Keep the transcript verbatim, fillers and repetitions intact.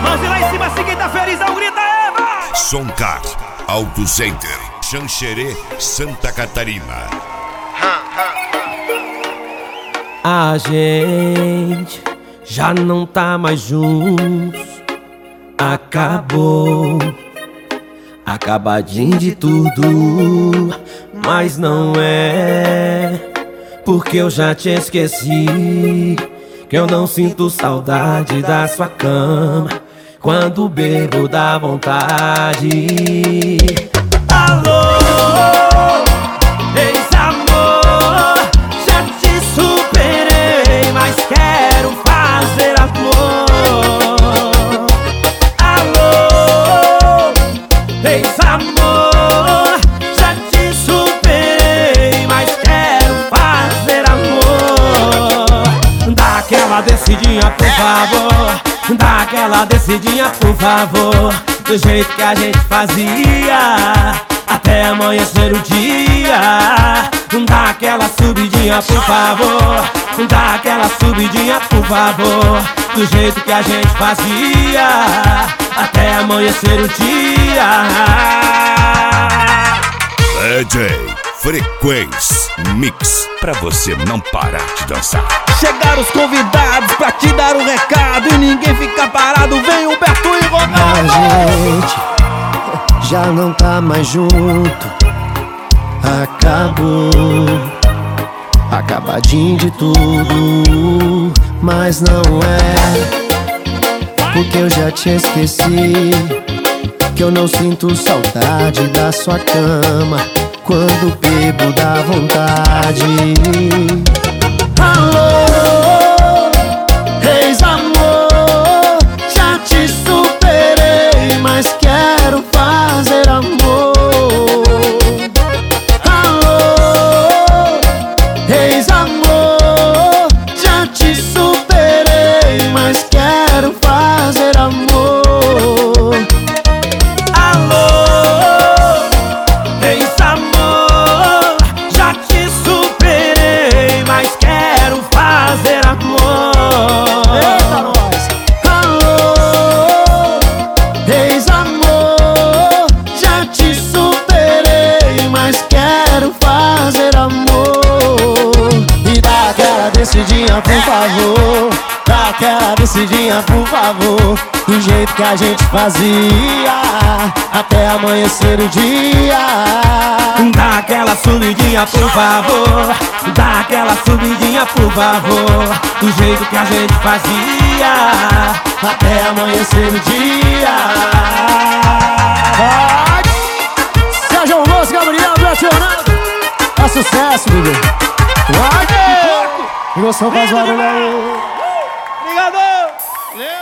mãos e lá em cima, se quem tá felizão, grita, Eva! Soncar, Auto Center, Xanxerê, Santa Catarina. A gente já não tá mais juntos. Acabou, acabadinho de tudo. Mas não é porque eu já te esqueci, que eu não sinto saudade da sua cama. Quando bebo dá vontade. Alô, ex-amor, já te superei, mas quero fazer amor. Alô, ex-amor, já te superei, mas quero fazer amor. Dá aquela descidinha, por favor. Dá aquela descidinha, por favor. Do jeito que a gente fazia, até amanhecer o dia. Dá aquela subidinha, por favor. Dá aquela subidinha, por favor. Do jeito que a gente fazia, até amanhecer o dia. D J Frequência Mix, pra você não parar de dançar. Chegaram os convidados pra te dar um recado e ninguém fica parado. Vem Humberto e Ronaldo. A gente já não tá mais junto. Acabou, acabadinho de tudo. Mas não é porque eu já te esqueci, que eu não sinto saudade da sua cama. Quando bebo dá vontade. Alô, ex-amor, já te superei, mas quero fazer amor. Alô, ex-amor, já te superei, mas quero fazer amor. Alô, ex-amor, já te superei, mas quero fazer amor. Eita, nós! Alô, ex-amor, já te superei, mas quero fazer amor. E dá aquela descidinha, por favor. Dá aquela descidinha, por favor. Do jeito que a gente fazia, até amanhecer o dia. Dá aquela subidinha, por favor. Dá aquela subidinha, por favor. Do jeito que a gente fazia, Até amanhecer o dia. Vai! Sérgio Alonso, Gabriel, Betionado. É sucesso, bebê. Vai! Emoção faz barulho aí. Obrigado!